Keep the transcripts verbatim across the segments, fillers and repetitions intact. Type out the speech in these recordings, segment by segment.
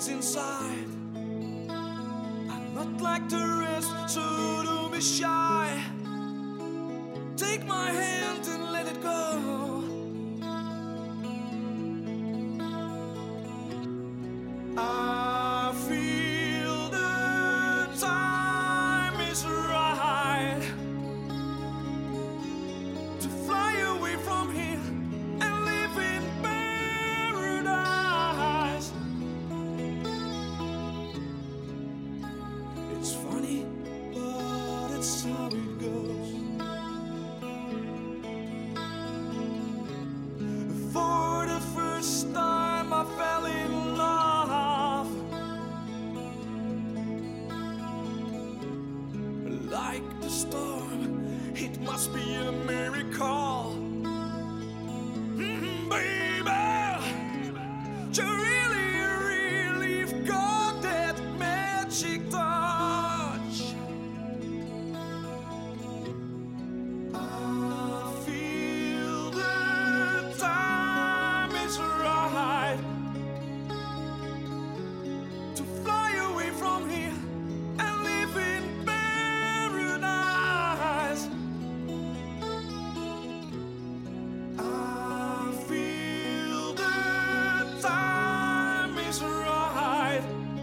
rains inside. I'm not like the rest, so don't be shy. Take my hand and let it go. I feel the time is right to fly away from here and live in paradise. It's funny, but it's how it goes. For the first time I fell in love, like the storm, it must be a miracle. Mm, baby, you really, really got that magic touch. I feel the time is right to fly away from here and live in paradise. I feel the time is right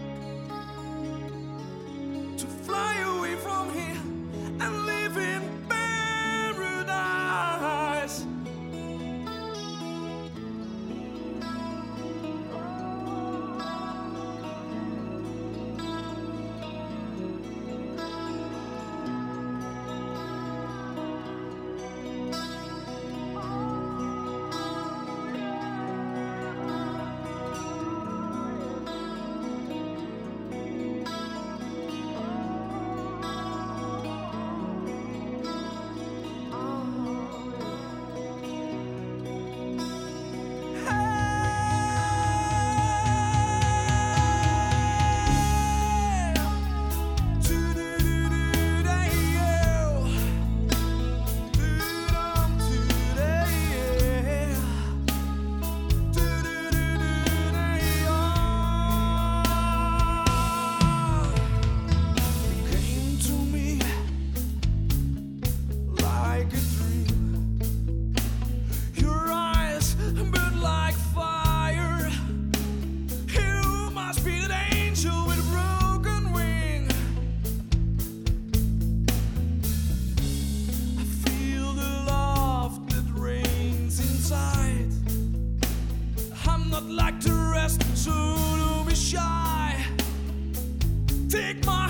to fly away from here and live in paradise. Like the rest, so don't be shy. Take my